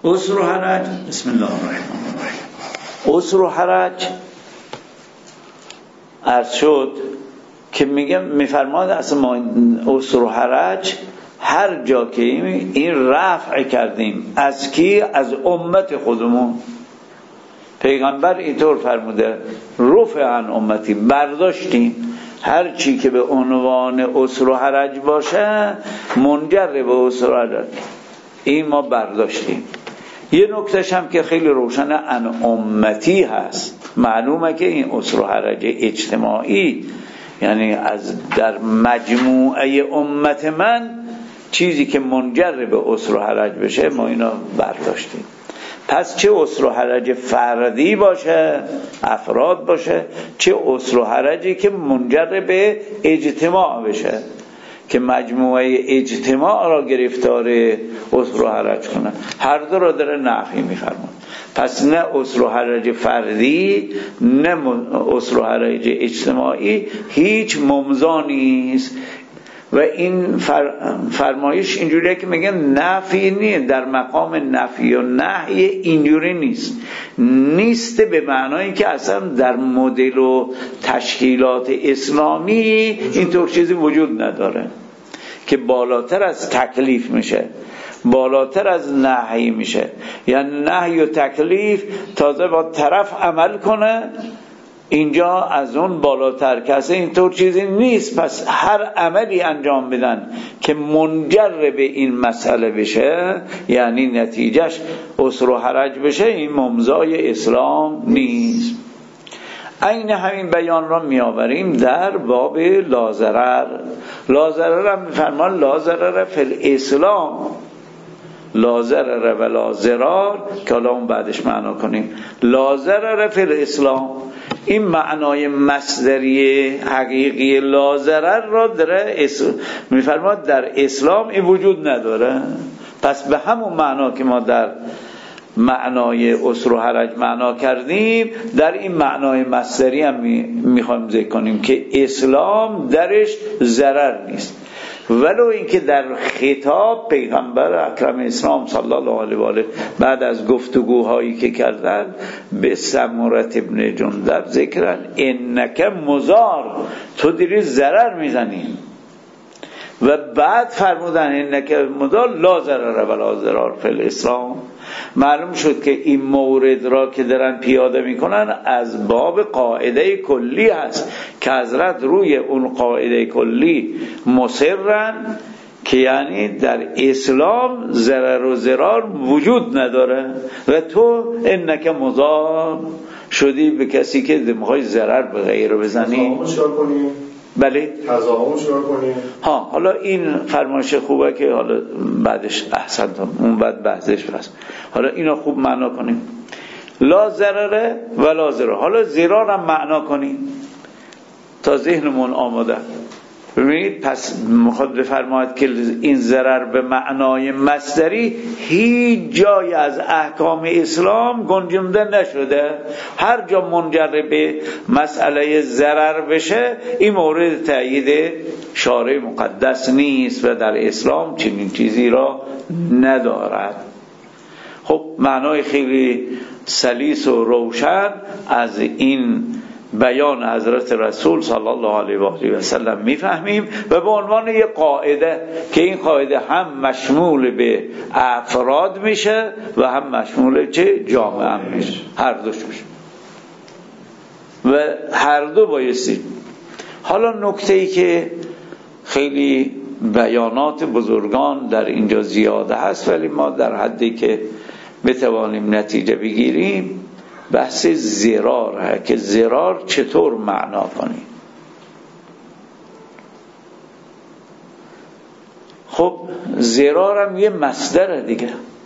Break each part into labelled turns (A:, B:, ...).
A: عسر و حرج. بسم الله الرحمن الرحیم. عسر و حرج عرض شد که میفرماد اصلا ما عسر و حرج هر جا که این رفع کردیم از کی؟ از امت خودمون. پیغمبر اینطور فرموده رفع عن امتی، برداشتیم هر چی که به عنوان عسر و حرج باشه منجر به عسر و حرج، این ما برداشتیم. یه نکتهش هم که خیلی روشنه عن امتی هست، معلومه که این عسر و حرج اجتماعی یعنی از در مجموعه امت من چیزی که منجر به عسر و حرج بشه ما اینا برداشتیم. پس چه عسر و حرج فردی باشه، افراد باشه، چه عسر و حرجی که منجر به اجتماع بشه که مجموعه اجتماع را گرفتار عسر و حرج کنه، هر دو را داره نفی می‌فرماید. پس نه عسر و حرج فردی نه عسر و حرج اجتماعی هیچ ممضا نیست. و این فرمایش اینجوریه که میگن نفی نیست، در مقام نفی و نهی اینجوری نیست به معنایی که اصلا در مدل و تشکیلات اسلامی اینطور چیزی وجود نداره که بالاتر از تکلیف میشه، بالاتر از نهی میشه. یعنی نهی و تکلیف تازه با طرف عمل کنه، اینجا از اون بالاتر کسی اینطور چیزی نیست. پس هر عملی انجام بدن که منجر به این مسئله بشه یعنی نتیجهش عسر و حرج بشه، این ممضای اسلام نیست. عین همین بیان را میآوریم در باب لازرر. لازرر هم میفرمان لازرر فی الاسلام، لازرر و لازرار که حالا اون بعدش معنا کنیم. لازرر فی الاسلام این معنای مصدری حقیقی لازرر را داره میفرماد در اسلام این وجود نداره. پس به همون معنا که ما در معنای عسر و حرج معنا کردیم در این معنای مصدری هم میخوایم ذکر کنیم که اسلام درش ضرر نیست، ولو اینکه در خطاب پیغمبر اکرم اسلام صلی الله علیه و آله بعد از گفتگوهایی که کردن به سمره ابن جندب ذکرن انک مضار، تو داری ضرر میزنی، و بعد فرمودن انک مضار لا ضرر ولا ضرار فی الاسلام. معلوم شد که این مورد را که دارن پیاده میکنن از باب قاعده کلی هست که حضرت روی اون قاعده کلی مصرن که یعنی در اسلام ضرر و ضرار وجود نداره و تو انک مضار شدی به کسی که میخوای ضرر به غیره بزنی. بله
B: تضاهم شروع کنیم.
A: حالا این فرمایش خوبه که حالا بعدش احسنتون اون بعد بحثش هست. حالا اینو خوب معنا کنیم لا ضرر ولا ضرار. حالا ضرار هم معنا کنیم تا ذهنمون آماده. ببینید پس میخواد بفرماید که این ضرر به معنای مصدری هیچ جای از احکام اسلام گنجانده نشده. هر جا منجر به مسئله ضرر بشه این مورد تأیید شارع مقدس نیست و در اسلام چنین چیزی را ندارد. خب معنای خیلی سلیس و روشن از این بیان حضرت رسول صلی الله علیه و آله و سلم میفهمیم و به عنوان یک قاعده که این قاعده هم مشمول به افراد میشه و هم مشمول چه جامعه میشه، هر دوش میشه و هر دو بایستی. حالا نکته‌ای که خیلی بیانات بزرگان در اینجا زیاده هست ولی ما در حدی که بتوانیم نتیجه بگیریم بحث ضرار که ضرار چطور معنا کنیم. خب ضرار هم یه مصدره دیگه.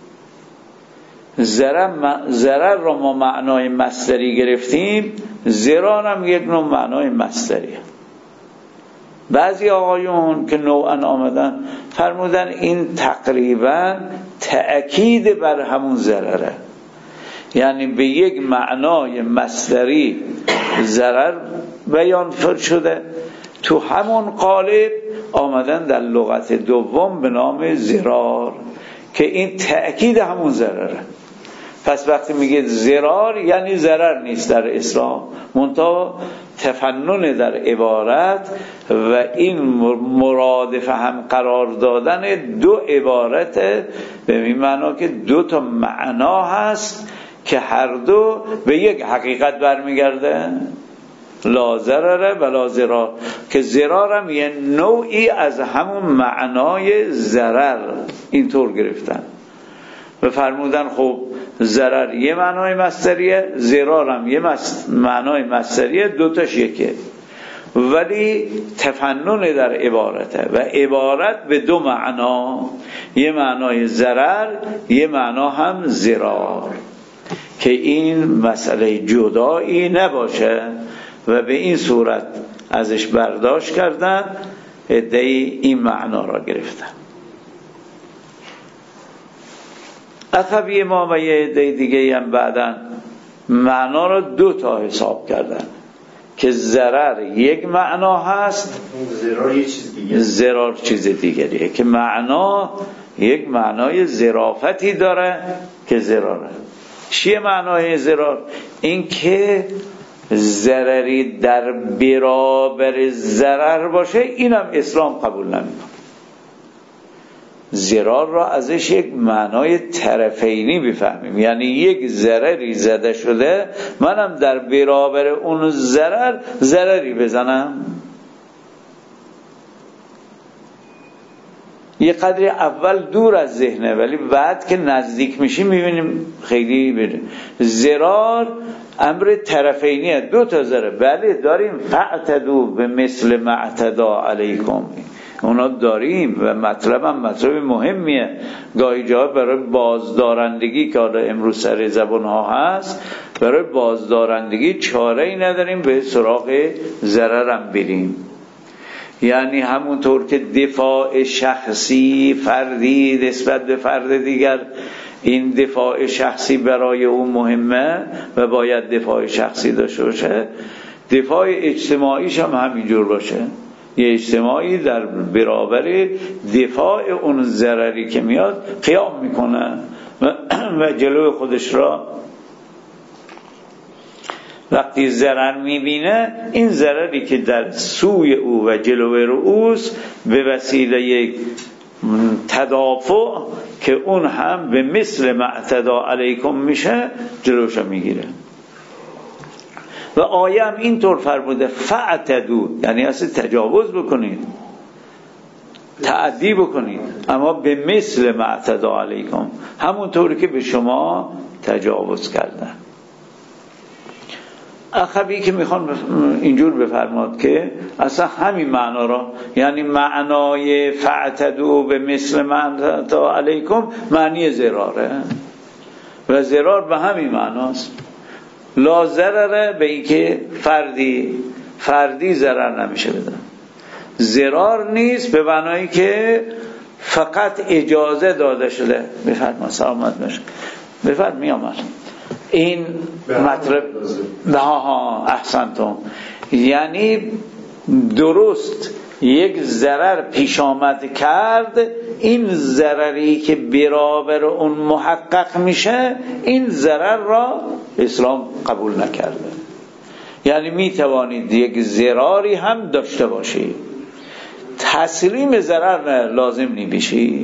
A: ضرر رو ما معنای مصدری گرفتیم، ضرار هم یک نوع معنای مصدریه. بعضی آقایون که نوعا آمدن فرمودن این تقریبا تأکید بر همون ضرره، یعنی به یک معنای مصدری ضرر بیان شده تو همون قالب آمدن در لغت دوم به نام ضرار. که این تأکید همون ضرره. پس وقتی میگه ضرار یعنی ضرر نیست در اسلام، منتها تفنن در عبارت و این مرادف هم قرار دادن دو عبارت به این معنا که دو تا معنا هست که هر دو به یک حقیقت برمیگرده، لا ضرر و لا ضرار، که ضرار هم یه نوعی از همون معنای ضرر اینطور گرفتن و فرمودن خب ضرر یه معنای مصدریه، ضرار هم یه معنای مصدریه، دوتاش یکه، ولی تفنن در عبارته و عبارت به دو معنا، یه معنای ضرر یه معنا هم ضرار، که این مسئله جدایی نباشه و به این صورت ازش برداشت کردن، عده‌ای این معنا را گرفتن. اخوی ما و یه عده دیگه هم بعدن معنا را دو تا حساب کردن که ضرر یک معنا هست، ضرار چیز دیگریه، که معنا یک معنای ظرافتی داره که ضراره. چیه معنای ضرار؟ این که ضرری در برابر ضرر باشه، اینم اسلام قبول نمیکنه. ضرار را ازش یک معنای طرفینی بفهمیم، یعنی یک ضرری زده شده، منم در برابر اون ضرر ضرری بزنم. یه قدری اول دور از ذهنه، ولی بعد که نزدیک میشیم میبینیم خیلی بره. ضرار امر طرفینیه، دو تا ضرر بله داریم، فاعتدوا به مثل ما اعتدا علیکم، اونا داریم و مطلب مهمیه. گاهی جا برای بازدارندگی که امروز سر زبان ها هست، برای بازدارندگی چاره ای نداریم به سراغ ضررم بریم. یعنی همونطور که دفاع شخصی فردی نسبت به فرد دیگر، این دفاع شخصی برای اون مهمه و باید دفاع شخصی داشته باشه، دفاع اجتماعیش هم همینجور باشه. یه اجتماعی در برابر دفاع اون ضرری که میاد قیام میکنه و جلوی خودش را وقتی ضرر میبینه، این ضرری که در سوی او و جلوی اوست به وسیله یک تدافع که اون هم به مثل ما اعتدا علیکم میشه، جلوش میگیره. و آیه هم اینطور فرموده فاعتدوا، یعنی اصلا تجاوز بکنید، تعدی بکنید، اما به مثل ما اعتدا علیکم، همونطوری که به شما تجاوز کردن. اخوی که میخوان اینجور بفرماد که اصلا همین معنا را، یعنی معنای فاعتدوا به مثل ما اعتدا علیکم معنی ضراره و ضرار به همین معناست. لا ضرره به این که فردی ضرر نمیشه بدن، ضرار نیست به معنایی که فقط اجازه داده شده. بفرما سلامت باشه، بفرما میامد این مطلب. احسنتم، یعنی درست یک ضرر پیش آمد کرد، این ضرری که برابر اون محقق میشه، این ضرر را اسلام قبول نکرده. یعنی می توانید یک ضراری هم داشته باشید، تسلیم ضرر لازم نمیشی،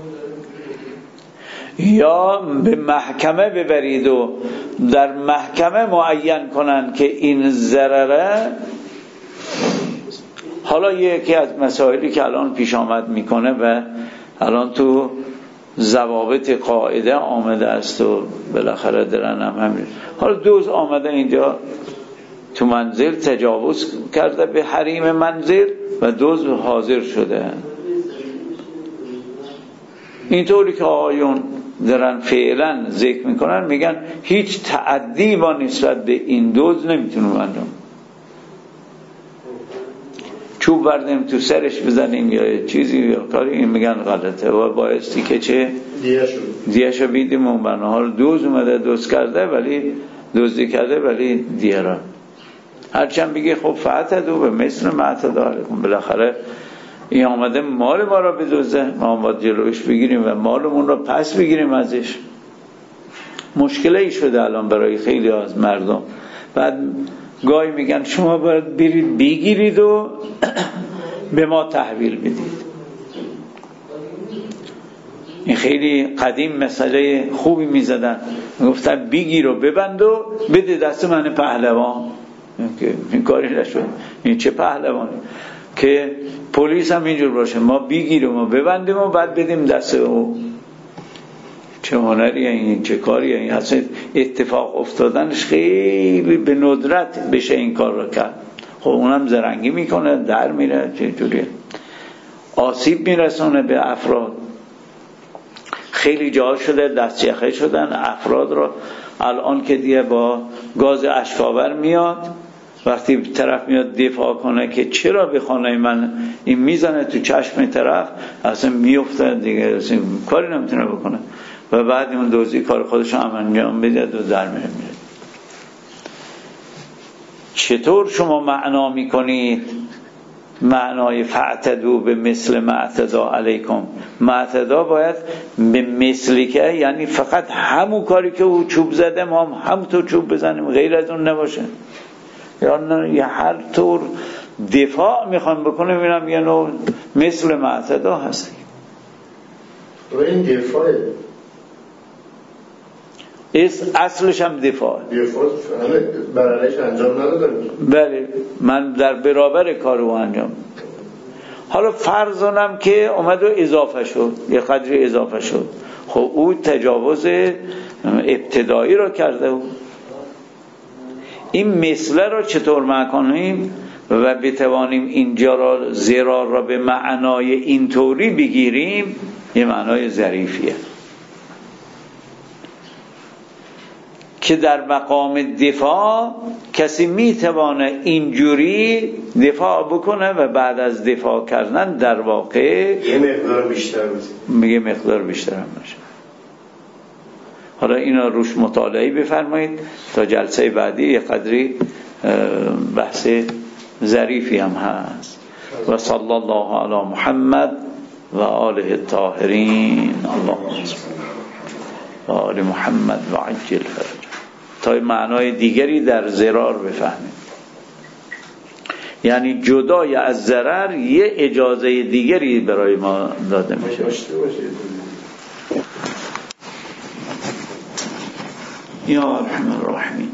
A: یا به محکمه ببرید و در محکمه معین کنن که این ضرره. حالا یکی از مسائلی که الان پیش آمد میکنه و الان تو ضوابط قاعده آمده است و بالاخره درن هم همین، حالا دوز آمده اینجا تو منزل تجاوز کرده به حریم منزل و دوز حاضر شده. اینطوری که آیون درن فعلا ذکر میکنن، میگن هیچ تعدی با نسبت به این دوز نمیتونیم انجام، چوب بردیم تو سرش بزنیم یا چیزی یا کاری، این میگن غلطه و بایستی که چه دیهشو بیدیم. اون برنامه دوز اومده دوز کرده ولی دزدی کرده ولی دیه را هرچند بگه خب فاعتدوا به مثل ما اعتدا علیکم، بالاخره این آمده مال ما را بدزده، ما باید جلوش بگیریم و مالمون را پس بگیریم ازش. مشکلی ای شده الان برای خیلی از مردم. بعد گاهی میگن شما باید برید بگیرید و به ما تحویل بدید. این خیلی قدیم مسئله خوبی میزدن، گفتن بگیر و ببند و بده دست من پهلوان. این کاری نشد. این چه پهلوانی که پلیس هم اینجور باشه، ما بگیریم و ببندیم و بعد بدیم دست او. چه هنریه این، چه کاریه این؟ اصلا اتفاق افتادنش خیلی به ندرت بشه این کار رو کرد. خب اونم زرنگی میکنه، در میره، چه جوریه، آسیب میرسونه به افراد. خیلی جا شده دست یخه شدن افراد را. الان که دیگه با گاز اشکاور میاد، وقتی طرف میاد دفاع کنه که چرا به خانه من این میزنه تو چشم طرف، اصلا میفته دیگه، اصلا کاری نمیتونه بکنه و بعد اون دوزی کار خودش هم انجام بده و در میره. چطور شما معنا میکنید معنای فاعتدوا به مثل ما اعتدا علیکم؟ معتدا باید به مثلی که یعنی فقط همون کاری که او چوب زده ما هم همونطور چوب بزنیم، غیر از اون نباشه. یا نه یه هر طور دفاع میخوان بکنه میرم یه نوع مثل ما اعتدا هستی.
B: و این دفاعه
A: اصلش هم دفاع
B: همه برنش انجام ندادن.
A: بله، من در برابر کارو انجام. حالا فرضونم که اومد و اضافه شد، یه قدری اضافه شد، خب او تجاوز ابتدایی رو کرده. این مسئله رو چطور مکنیم و بتوانیم اینجا را ضرار را به معنای اینطوری بگیریم؟ یه معنای ظریفیه که در مقام دفاع کسی میتوانه اینجوری دفاع بکنه و بعد از دفاع کردن در واقع
B: یه مقدار بیشتر
A: میگه مقدار بیشتر هم باشه. حالا اینا روش مطالعه بفرمایید تا جلسه بعدی یه قدری بحث ظریفی هم هست. و صلی الله علی محمد و آله الطاهرین. اللهم صل و آل محمد و عجل فرج. تا معنای دیگری در ضرار بفهمیم، یعنی جدای از ضرر یه اجازه دیگری برای ما داده میشه. یا ارحم الراحمین.